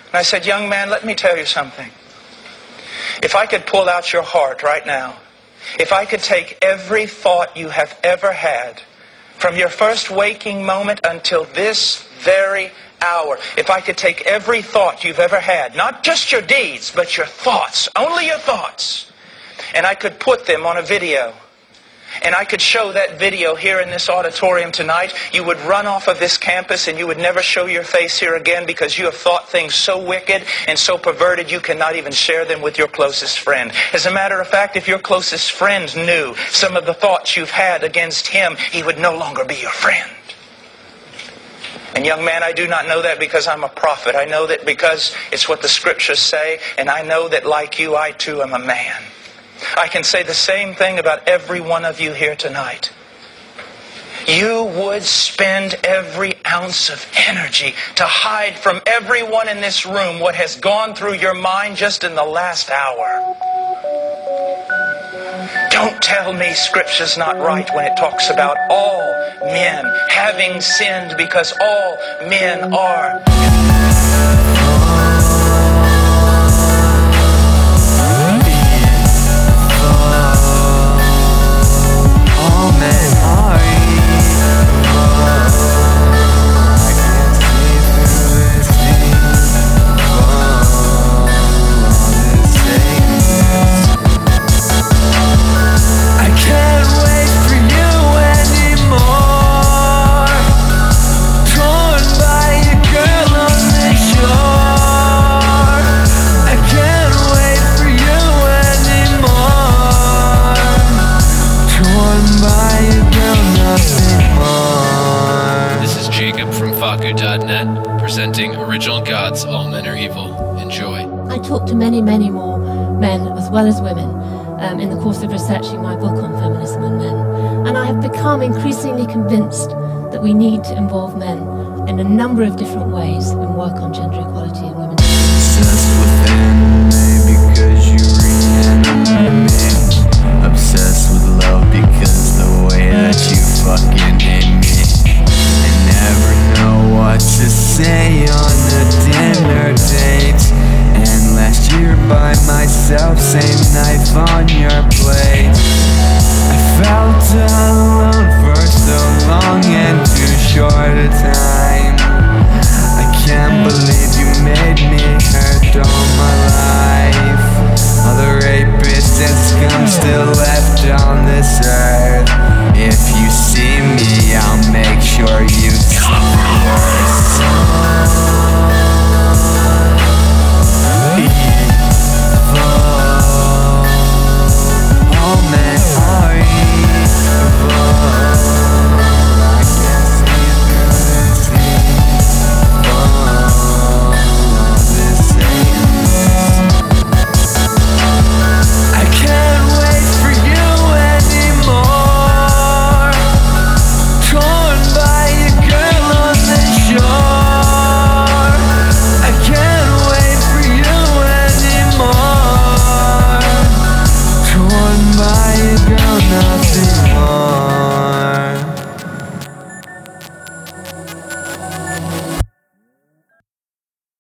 And I said, young man, let me tell you something. If I could pull out your heart right now, if I could take every thought you have ever had, from your first waking moment until this very hour, if I could take every thought you've ever had, not just your deeds, but your thoughts, only your thoughts, and I could put them on a video, and I could show that video here in this auditorium tonight, you would run off of this campus and you would never show your face here again because you have thought things so wicked and so perverted you cannot even share them with your closest friend. As a matter of fact, if your closest friend knew some of the thoughts you've had against him, he would no longer be your friend. And young man, I do not know that because I'm a prophet. I know that because it's what the Scriptures say, and I know that like you, I too am a man. I can say the same thing about every one of you here tonight. You would spend every ounce of energy to hide from everyone in this room what has gone through your mind just in the last hour. Don't tell me Scripture's not right when it talks about all men having sinned, because all men are. Presenting Original Gods, All Men Are Evil. Enjoy. I talked to many, many more men as well as women in the course of researching my book on feminism and men. And I have become increasingly convinced that we need to involve men in a number of different ways and work on gender equality in women. Obsessed with anime because you reanimate me. Obsessed with love because the way that you fucking hate me. Never know what to say on a dinner date. And last year by myself, same knife on your